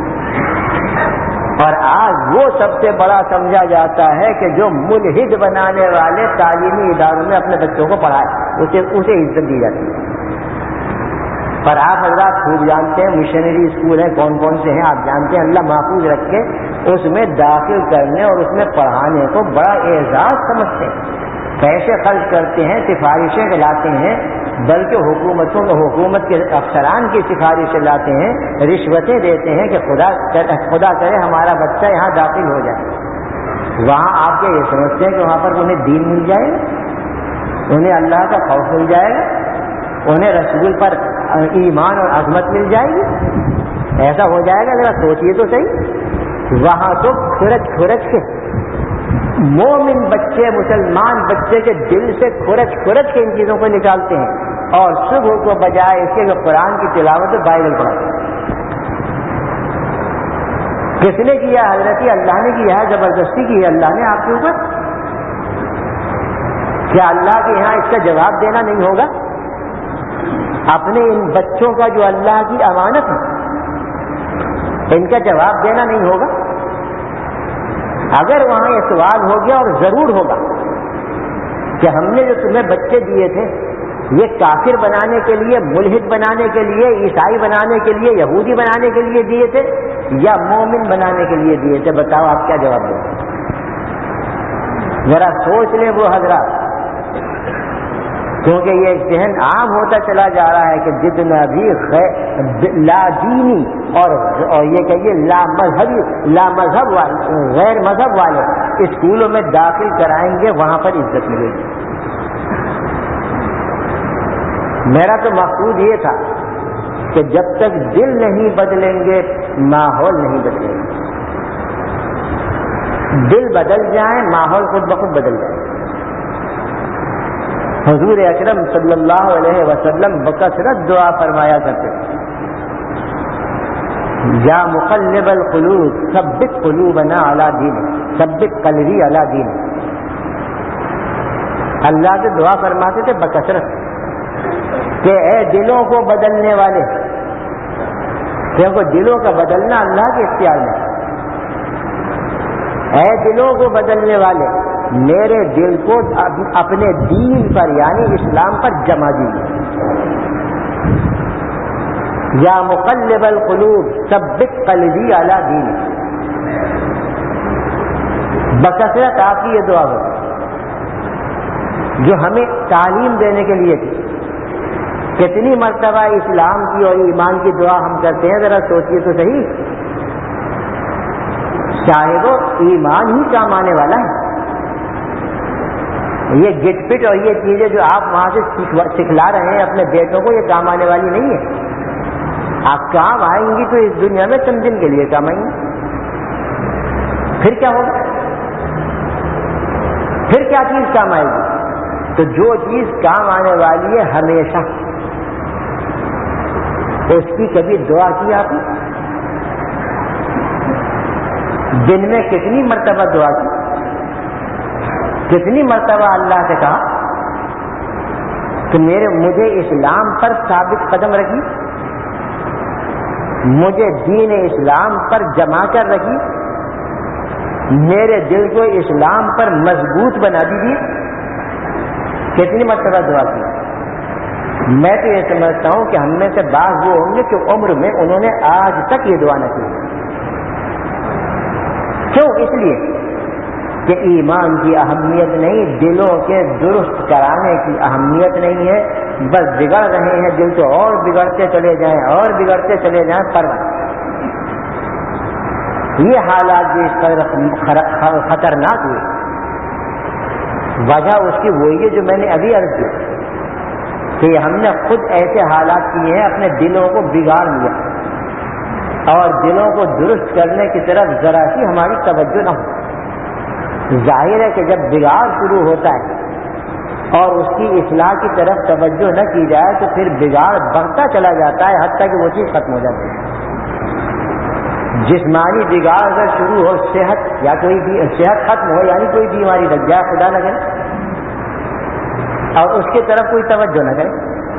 اور آج وہ سب سے بڑا سمجھا جاتا ہے کہ جو ملحد بنانے والے تعلیمی اداروں میں اپنے بچوں کو پڑھائے اسے اسے عزت دی جاتی ہے. پر آپ حضرات خوب جانتے ہیں مشنری اسکول ہیں کون کون سے ہیں، آپ جانتے ہیں. اللہ محفوظ رکھے، اس میں داخل کرنے اور اس میں پڑھانے کو بڑا اعزاز سمجھتے ہیں، پیسے خرچ کرتے ہیں، سفارشیں لاتے ہیں، بلکہ حکومتوں حکومت کے افسران کی سفارشیں لاتے ہیں، رشوتیں دیتے ہیں کہ خدا خدا کرے ہمارا بچہ یہاں داخل ہو جائے. وہاں آپ کے یہ سمجھتے ہیں کہ وہاں پر انہیں دین مل جائے گا، انہیں اللہ کا خوف مل جائے گا، انہیں رسول پر ایمان اور عظمت مل جائے گی؟ ایسا ہو جائے گا؟ ذرا سوچیے تو صحیح. وہاں تو کھرچ کھرچ کے مومن بچے، مسلمان بچے کے دل سے کھرچ کھرچ کے ان چیزوں کو نکالتے ہیں، اور صبح کو بجائے اس کے قرآن کی تلاوت بائبل پڑھاتے ہیں. کس نے کیا؟ حضرت اللہ نے کیا ہے، زبردستی کی ہے اللہ نے آپ کے اوپر. کیا اللہ کے یہاں اس کا جواب دینا نہیں ہوگا؟ اپنے ان بچوں کا جو اللہ کی امانت ہے، ان کا جواب دینا نہیں ہوگا؟ اگر وہاں یہ سوال ہو گیا، اور ضرور ہوگا، کہ ہم نے جو تمہیں بچے دیے تھے یہ کافر بنانے کے لیے، ملحد بنانے کے لیے، عیسائی بنانے کے لیے، یہودی بنانے کے لیے دیے تھے یا مومن بنانے کے لیے دیے تھے؟ بتاؤ آپ کیا جواب دیں؟ ذرا سوچ لیں وہ حضرات، کیونکہ یہ ذہن عام ہوتا چلا جا رہا ہے کہ جتنا بھی لا دینی اور یہ کہیے لا مذہبی لا مذہب والے، غیر مذہب والے اسکولوں میں داخل کرائیں گے، وہاں پر عزت ملے گی. میرا تو مقصود یہ تھا کہ جب تک دل نہیں بدلیں گے ماحول نہیں بدلے گا. دل بدل جائیں ماحول خود بخود بدل جائے. حضور اکرم صلی اللہ علیہ وسلم بکثرت دعا فرمایا کرتے تھے، یا مقلب القلوب ثبت قلوبنا علی دینک، ثبت قلبی علی دینک. اللہ سے دعا فرماتے تھے بکثرت کہ اے دلوں کو بدلنے والے، کیونکہ دلوں کا بدلنا اللہ کے اختیار میں، اے دلوں کو بدلنے والے میرے دل کو اپنے دین پر یعنی اسلام پر جما دیجیے. یا مقلب القلوب ثبت قلبی علی دینک. بکثرت آپ کی یہ دعا ہو جو ہمیں تعلیم دینے کے لیے تھی. کتنی مرتبہ اسلام کی اور ایمان کی دعا ہم کرتے ہیں، ذرا سوچیے تو صحیح. صاحب ایمان ہی کام آنے والا ہے. یہ گٹ پٹ اور یہ چیزیں جو آپ وہاں سے سکھلا رہے ہیں اپنے بیٹوں کو، یہ کام آنے والی نہیں ہے. آپ کام آئیں گی تو اس دنیا میں چند دن کے لیے کام آئیں گی، پھر کیا ہوگا؟ پھر کیا چیز کام آئے گی؟ تو جو چیز کام آنے والی ہے ہمیشہ، اس کی کبھی دعا کی آپ نے؟ دن میں کتنی مرتبہ دعا کی؟ کتنی مرتبہ اللہ سے کہا کہ میرے مجھے اسلام پر ثابت قدم رکھی، مجھے دین اسلام پر جما کر رکھی، میرے دل کو اسلام پر مضبوط بنا دیجیے. کتنی مرتبہ دعا کی؟ میں تو یہ سمجھتا ہوں کہ ہم میں سے بعض وہ ہوں گے کہ عمر میں انہوں نے آج تک یہ دعا نہ کی. کیوں؟ اس لیے کہ ایمان کی اہمیت نہیں، دلوں کے درست کرانے کی اہمیت نہیں ہے. بس بگڑ رہے ہیں دل تو اور بگڑتے چلے جائیں اور بگڑتے چلے جائیں. پرواہ یہ حالات جو اس قدر خطرناک ہوئے، وجہ اس کی وہی ہے جو میں نے ابھی عرض کی کہ ہم نے خود ایسے حالات کیے ہیں، اپنے دلوں کو بگاڑ لیا اور دلوں کو درست کرنے کی طرف ذرا سی ہماری توجہ نہ ہو. ظاہر ہے کہ جب بگاڑ شروع ہوتا ہے اور اس کی اصلاح کی طرف توجہ نہ کی جائے تو پھر بگاڑ بڑھتا چلا جاتا ہے حتیٰ کہ وہ چیز ختم ہو جاتی ہے. جسمانی بگاڑ اگر شروع ہو، صحت یا کوئی بھی صحت ختم ہو یعنی کوئی بیماری لگ جائے، خدا نہ کرے، اور اس کی طرف کوئی توجہ نہ کرے،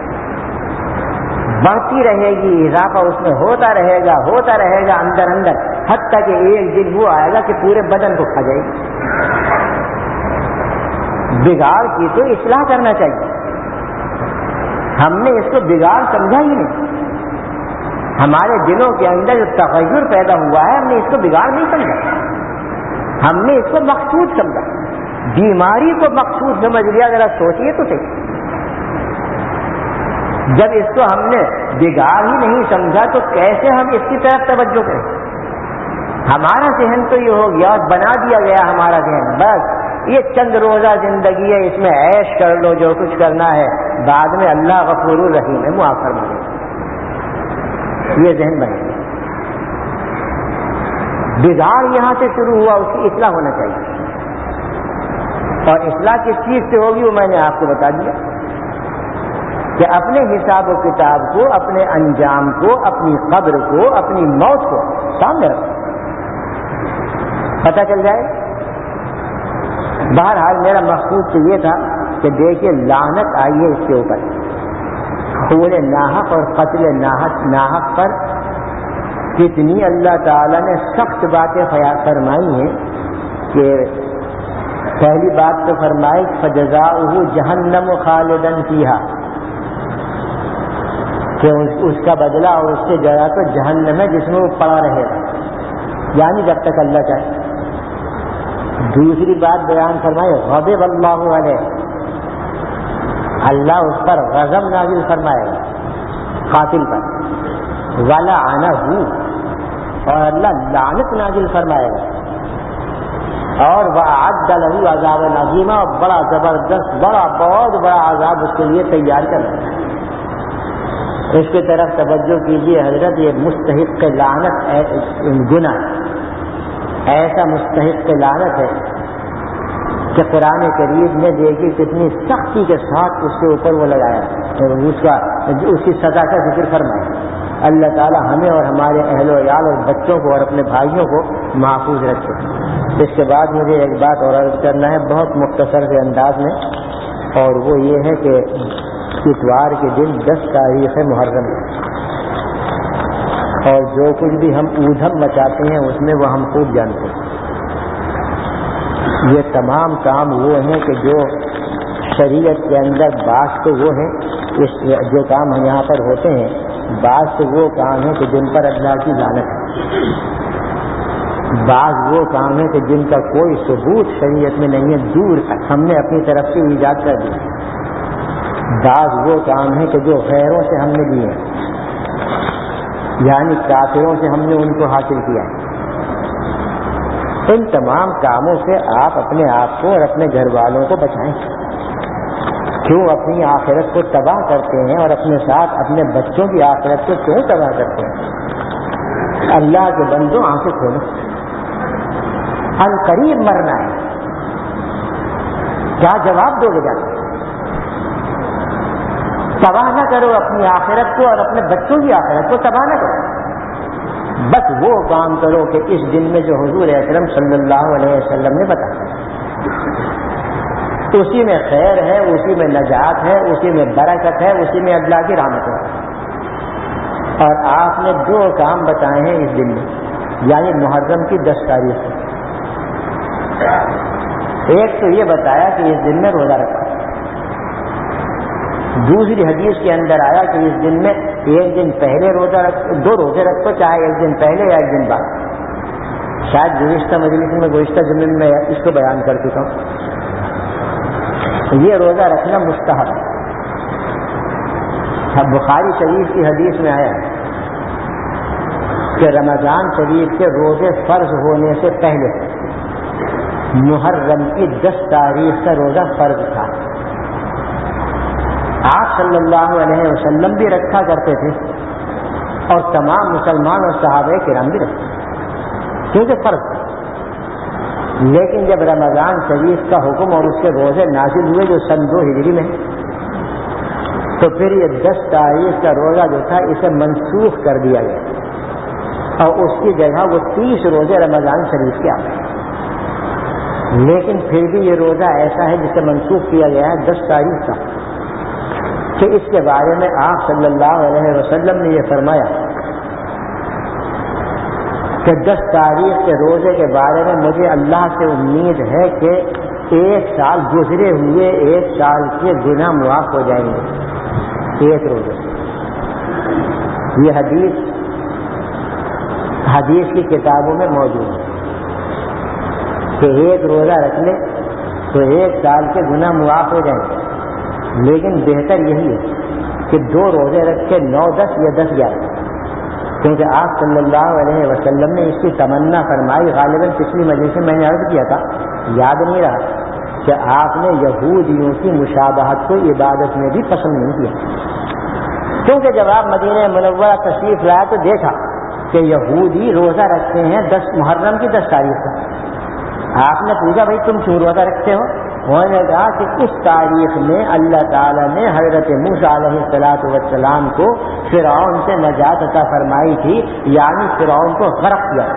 بڑھتی رہے گی، اضافہ اس میں ہوتا رہے گا ہوتا رہے گا اندر اندر، حتیٰ کہ ایک دن وہ آئے گا کہ پورے بدن کو کھا جائے گی. بگاڑ کی تو اصلاح کرنا چاہیے. ہم نے اس کو بگاڑ سمجھا ہی نہیں. ہمارے دلوں کے اندر جو تغیر پیدا ہوا ہے ہم نے اس کو بگاڑ نہیں سمجھا، ہم نے اس کو مقصود سمجھا. بیماری کو مقصود سمجھ لیا. ذرا سوچیے تو صحیح، جب اس کو ہم نے بگاڑ ہی نہیں سمجھا تو کیسے ہم اس کی طرف توجہ کریں؟ ہمارا ذہن تو یہ ہو گیا اور بنا دیا گیا ہمارا ذہن، بس یہ چند روزہ زندگی ہے، اس میں عیش کر لو جو کچھ کرنا ہے، بعد میں اللہ غفور الرحیم ہے معاف فرما دے. یہ ذہن بنے. بگاڑ یہاں سے شروع ہوا، اس کی اصلاح ہونا چاہیے. اور اصلاح کس چیز سے ہوگی وہ میں نے آپ کو بتا دیا کہ اپنے حساب و کتاب کو، اپنے انجام کو، اپنی قبر کو، اپنی موت کو سامنے رکھو، پتہ چل جائے. بہرحال میرا مقصود تو یہ تھا کہ دیکھیے لعنت آئی ہے اس کے اوپر، خون ناحق اور قتل ناحق ناحق پر کتنی اللہ تعالیٰ نے سخت باتیں فرمائی ہیں. کہ پہلی بات تو فرمائی فجزاؤہ جہنم خالدن فیہا، کہ اس کا بدلہ اور اس سے جزا تو جہنم ہے جس میں وہ پڑا رہے گا، یعنی جب تک اللہ چاہے. دوسری بات بیان فرمائے غضب اللہ علیہ، اللہ اس پر غضب نازل فرمائے گا قاتل پر، وَلَعَنَهُ، اور اللہ لعنت نازل فرمائے گا، اور وَأَعَدَّ لَهُ عَذَابًا عَظِيمًا، اور بڑا زبردست بڑا بہت بڑا عذاب اس کے لیے تیار کر رہا ہے. اس کی طرف توجہ کیجیے حضرت، یہ مستحق لعنت گناہ ایسا مستحق لعنت ہے کہ قرآن کریم نے دیکھی کتنی سختی کے ساتھ اس کے اوپر وہ لگایا، اس کا اس کی سزا کا ذکر فرمایا. اللہ تعالی ہمیں اور ہمارے اہل و عیال اور بچوں کو اور اپنے بھائیوں کو محفوظ رکھے. اس کے بعد مجھے ایک بات اور عرض کرنا ہے بہت مختصر کے انداز میں، اور وہ یہ ہے کہ اتوار کے دن دس تاریخ محرم، اور جو کچھ بھی ہم اودھم مچاتے ہیں اس میں وہ ہم خوب جانتے ہیں. یہ تمام کام وہ ہیں کہ جو شریعت کے اندر بعض تو وہ ہیں اس جو کام یہاں پر ہوتے ہیں، بعض تو وہ کام ہیں کہ جن پر اللہ کی لعنت ہے، بعض وہ کام ہیں کہ جن کا کوئی ثبوت شریعت میں نہیں ہے، دور تک ہم نے اپنی طرف سے ایجاد کر دی، بعض وہ کام ہیں کہ جو غیروں سے ہم نے لیے یعنی کافروں سے ہم نے ان کو حاصل کیا ہے۔ ان تمام کاموں سے آپ اپنے آپ کو اور اپنے گھر والوں کو بچائیں، کیوں اپنی آخرت کو تباہ کرتے ہیں اور اپنے ساتھ اپنے بچوں کی آخرت کو کیوں تباہ کرتے ہیں؟ اللہ کے بندوں آنکھیں کھولو، عنقریب مرنا ہے، کیا جواب دو گے جا کے؟ تباہ نہ کرو اپنی آخرت کو اور اپنے بچوں کی آخرت کو تباہ نہ کرو، بس وہ کام کرو کہ اس دن میں جو حضور اکرم صلی اللہ علیہ وسلم نے بتایا، اسی میں خیر ہے، اسی میں نجات ہے، اسی میں برکت ہے، اسی میں اللہ کی رحمت ہے۔ اور آپ نے دو کام بتائے ہیں اس دن میں، یعنی محرم کی دس تاریخ کو۔ ایک تو یہ بتایا کہ اس دن میں روزہ رکھو، دوسری حدیث کے اندر آیا کہ اس دن میں ایک دن پہلے روزہ رکھو، دو روزے رکھو، چاہے ایک دن پہلے یا ایک دن بعد۔ شاید گزشتہ مجلس میں گزشتہ جمعے میں اس کو بیان کر چکا ہوں۔ یہ روزہ رکھنا مستحب ہے۔ بخاری شریف کی حدیث میں آیا کہ رمضان شریف کے روزے فرض ہونے سے پہلے محرم کی دس تاریخ کا روزہ فرض تھا۔ آپ صلی اللہ علیہ وسلم بھی رکھا کرتے تھے اور تمام مسلمان اور صحابہ کرام بھی رکھتے تھے کیونکہ فرض تھا۔ لیکن جب رمضان شریف کا حکم اور اس کے روزے نازل ہوئے جو سن دو ہجری میں، تو پھر یہ دس تاریخ کا روزہ جو تھا اسے منسوخ کر دیا گیا اور اس کی جگہ وہ تیس روزے رمضان شریف کے آ گئے۔ لیکن پھر بھی یہ روزہ ایسا ہے جسے منسوخ کیا گیا ہے دس تاریخ کا، کہ اس کے بارے میں آپ صلی اللہ علیہ وسلم نے یہ فرمایا کہ دس تاریخ کے روزے کے بارے میں مجھے اللہ سے امید ہے کہ ایک سال گزرے ہوئے ایک سال کے گناہ معاف ہو جائیں گے ایک روزے۔ یہ حدیث حدیث کی کتابوں میں موجود ہے کہ ایک روزہ رکھ لے تو ایک سال کے گناہ معاف ہو جائیں گے، لیکن بہتر یہی ہے کہ دو روزے رکھ کے نو دس یا دس گیارہ، کیونکہ آپ صلی اللہ علیہ وسلم نے اس کی تمنا فرمائی۔ غالباً پچھلی مجلس میں میں نے عرض کیا تھا، یاد نہیں رہا، کہ آپ نے یہودیوں کی مشابہت کو عبادت میں بھی پسند نہیں کیا، کیونکہ جب آپ مدینہ منورہ تشریف لائے تو دیکھا کہ یہودی روزہ رکھتے ہیں دس محرم کی دس تاریخ کو۔ آپ نے پوچھا بھائی تم کیوں روزہ رکھتے ہو؟ انہوں نے کہا کہ اس تاریخ میں اللہ تعالیٰ نے حضرت موسیٰ علیہ الصلاۃ والسلام کو فرعون سے نجات عطا فرمائی تھی، یعنی فرعون کو غرق کیا۔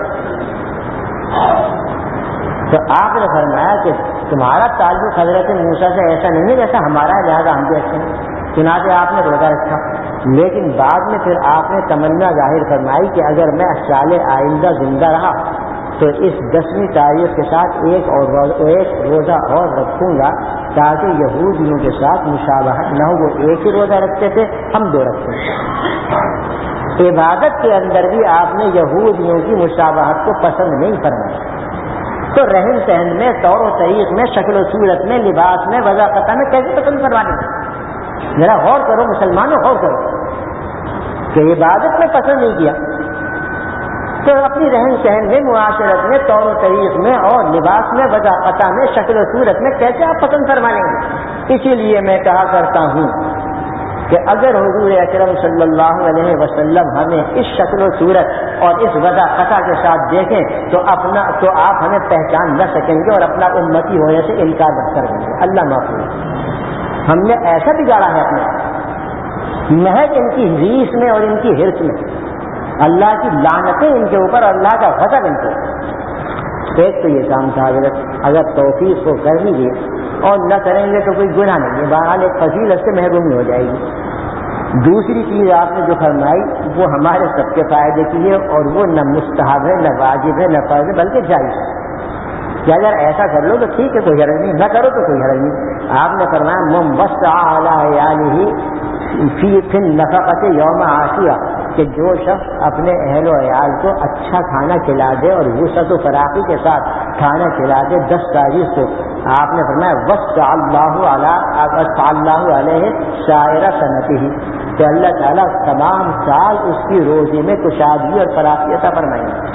تو آپ نے فرمایا کہ تمہارا تعلق حضرت موسیٰ سے ایسا نہیں ہے جیسا ہمارا، لہذا ہم بھی رکھتے ہیں، چنانچہ آپ نے روزہ رکھا۔ لیکن بعد میں پھر آپ نے تمنا ظاہر فرمائی کہ اگر میں سال آئندہ زندہ رہا تو اس دسویں تاریخ کے ساتھ ایک اور ایک روزہ اور رکھوں گا تاکہ یہودیوں کے ساتھ مشابہت نہ ہو، وہ ایک ہی روزہ رکھتے تھے، ہم دو رکھتے ہیں۔ عبادت کے اندر بھی آپ نے یہودیوں کی مشابہت کو پسند نہیں فرمایا، تو رہن سہن میں، طور و طریق میں، شکل و صورت میں، لباس میں، وضاحت میں کیسے پسند کروانے؟ ذرا غور کرو مسلمانوں، غور کرو کہ عبادت میں پسند نہیں کیا تو اپنی رہن سہن میں، معاشرت میں، طور و طریق میں اور لباس میں، وضاحت میں، شکل و صورت میں کیسے آپ پسند فرما لیں گے؟ اسی لیے میں کہا کرتا ہوں کہ اگر حضور اکرم صلی اللہ علیہ وسلم ہمیں اس شکل و صورت اور اس وضاحت کے ساتھ دیکھیں تو اپنا تو آپ ہمیں پہچان نہ سکیں گے اور اپنا امتی ہونے سے انکار کر دیں گے۔ اللہ محفوظ، ہم نے ایسا بگاڑا ہے اپنے محض ان کی ریس میں اور ان کی ہرس میں، اللہ کی لعنتیں ان کے اوپر، اللہ کا غضب ان کو۔ ایک تو یہ کام تھا، حضرت اگر توفیق کو کر لیجیے اور نہ کریں گے تو کوئی گناہ نہیں ہے، بہرحال ایک فضیلت سے محرومی ہو جائے گی۔ دوسری چیز آپ نے جو فرمائی وہ ہمارے سب کے فائدے کی ہے، اور وہ نہ مستحب ہے، نہ واجب ہے، نہ فرض ہے، بلکہ جائز ہے کہ اگر ایسا کر لو تو ٹھیک ہے کوئی حرج نہیں، نہ کرو تو کوئی حرج نہیں۔ آپ نے فرمایا موسع علی عیالہ فی فی النفقۃ یوم عاشورہ، کہ جو شخص اپنے اہل و عیال کو اچھا کھانا کھلا دے اور وسعت و فراخی کے ساتھ کھانا کھلا دے دس تاریخ کو، آپ نے فرمایا وسع اللہ علی اللہ علیہ سائر سنتہ، کہ اللہ تعالیٰ تمام سال اس کی روزی میں کشادگی اور فراخی عطا فرمائیں گے۔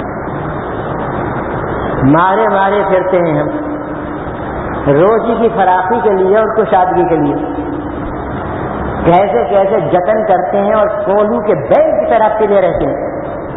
مارے مارے پھرتے ہیں ہم روزی کی فراخی کے لیے اور کشادگی کے لیے، کیسے کیسے جتن کرتے ہیں اور کولو کے بیل کی طرح پلے رہتے ہیں۔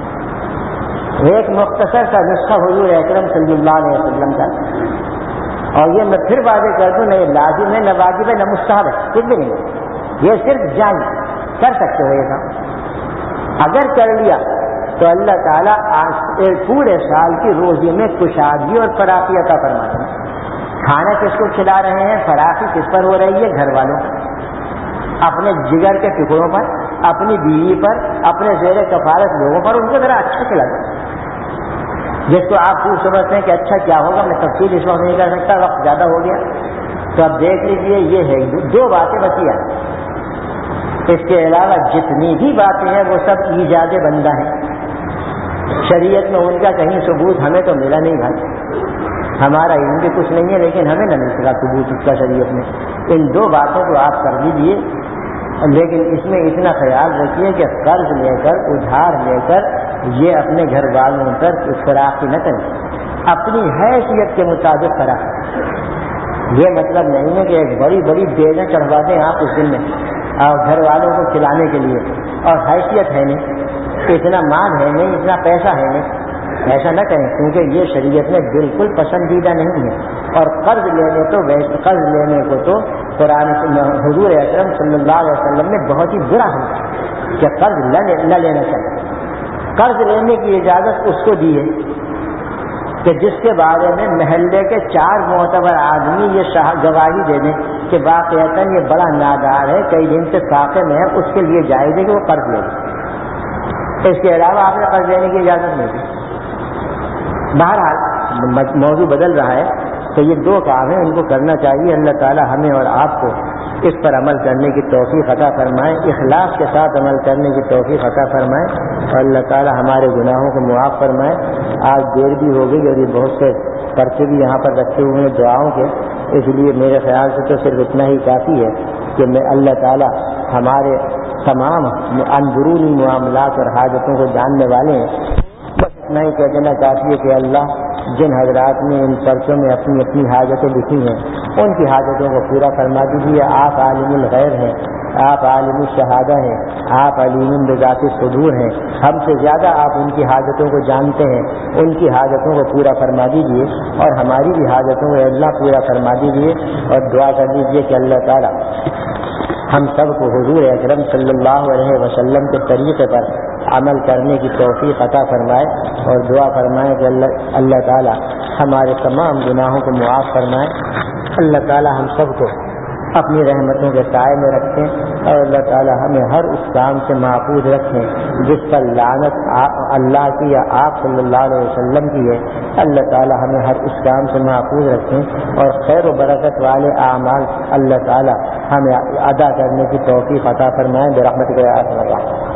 ایک مختصر سا نسخہ حضور اکرم صلی اللہ علیہ وسلم کا، اور یہ میں پھر واضح کر دوں، نہ یہ لازم ہے نہ واجب ہے نہ مستحب ہے، کچھ بھی نہیں، یہ صرف جائز کر سکتے ہو یہ کام۔ اگر کر لیا تو اللہ تعالیٰ پورے سال کی روزی میں کشادگی اور فراخی عطا فرماتے ہیں۔ کھانا کس کو کھلا رہے ہیں، فراخی کس پر ہو رہی ہے؟ گھر والوں، اپنے جگر کے ٹکڑوں پر، اپنی بیوی پر، اپنے زیر کفالت لوگوں پر، ان کو ذرا اچھا کھلا دیں۔ جس کو آپ خوب سمجھتے ہیں کہ اچھا کیا ہوگا، میں تفصیل اس وقت نہیں کر سکتا، وقت زیادہ ہو گیا، تو اب دیکھ لیجیے یہ ہے دو باتیں بچی ہیں۔ اس کے علاوہ جتنی بھی باتیں ہیں وہ سب ایجاد بندہ ہیں، شریعت میں ان کا کہیں ثبوت ہمیں تو ملا نہیں بھائی، ہمارا علم بھی کچھ نہیں ہے لیکن ہمیں نہ مل سکا ثبوت اس کا شریعت میں۔ ان دو باتوں کو آپ کر لیجیے، لیکن اس میں اتنا خیال رکھیے کہ قرض لے کر ادھار لے کر یہ اپنے گھر والوں پر فراخی نہ کریں، اپنی حیثیت کے مطابق فراخی۔ یہ مطلب نہیں ہے کہ ایک بڑی بڑی بیلیں چڑھوا دیں آپ اس دن میں اور گھر والوں کو کھلانے کے لیے، اور حیثیت ہے نہیں، اتنا مال ہے نہیں، اتنا پیسہ ہے نہیں، ایسا نہ کریں، کیونکہ یہ شریعت میں بالکل پسندیدہ نہیں ہے۔ اور قرض لینے تو قرض لینے کو تو قرآن حضور اکرم صلی اللہ علیہ وسلم نے بہت ہی برا ہے کہ قرض نہ لینا چاہیے۔ قرض لینے کی اجازت اس کو دی ہے کہ جس کے بارے میں محلے کے چار معتبر آدمی یہ گواہی دے دیں کہ واقعتا یہ بڑا نادار ہے، کئی دن سے فاقے میں ہے، اس کے لیے جائز ہے کہ وہ قرض لے لے۔ اس کے علاوہ آپ نے قرض لینے کی اجازت نہیں دی۔ بہرحال موضوع بدل رہا ہے، تو یہ دو کام ہیں، ان کو کرنا چاہیے۔ اللہ تعالی ہمیں اور آپ کو اس پر عمل کرنے کی توفیق عطا فرمائے، اخلاص کے ساتھ عمل کرنے کی توفیق عطا فرمائے، اور اللہ تعالی ہمارے گناہوں کو معاف فرمائے۔ آج دیر بھی ہو گئی اور یہ بہت سے پرچے بھی یہاں پر رکھے ہوئے ہیں دعاؤں کے، اس لیے میرے خیال سے تو صرف اتنا ہی کافی ہے کہ میں اللہ تعالی ہمارے تمام اندرونی معاملات اور حاجتوں کو جاننے والے ہیں۔ بس اتنا ہی کہہ دینا کافی ہے کہ اللہ جن حضرات نے ان پرچوں میں اپنی اپنی حاجتیں لکھی ہیں ان کی حاجتوں کو پورا فرما دیجیے۔ آپ عالم الغیب ہیں، آپ عالم الشہادہ ہیں، آپ علیم بذات الصدور ہیں، ہم سے زیادہ آپ ان کی حاجتوں کو جانتے ہیں، ان کی حاجتوں کو پورا فرما دیجیے، اور ہماری بھی حاجتوں کو اللہ پورا فرما دیجیے، اور دعا کر دیجیے کہ اللہ تعالیٰ ہم سب کو حضور اکرم صلی اللہ علیہ وسلم کے طریقے پر عمل کرنے کی توفیق عطا فرمائے، اور دعا فرمائے کہ اللہ اللہ تعالیٰ ہمارے تمام گناہوں کو معاف فرمائے۔ اللہ تعالیٰ ہم سب کو اپنی رحمتوں کے سائے میں رکھیں، اور اللہ تعالیٰ ہمیں ہر اس کام سے محفوظ رکھیں جس پر لعنت اللہ کی یا آپ صلی اللہ علیہ وسلم کی ہے۔ اللہ تعالیٰ ہمیں ہر اس کام سے محفوظ رکھیں، اور خیر و برکت والے اعمال اللہ تعالیٰ ہمیں ادا کرنے کی توفیق عطا فرمائیں برحمتک یا ارحم الراحمین۔